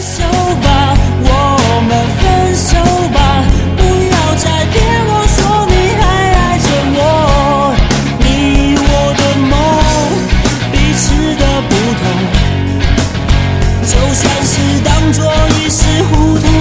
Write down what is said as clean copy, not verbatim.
手吧，我们分手吧，不要再骗我说你还爱着我。你我的梦，彼此的不同，就算是当作一时糊涂。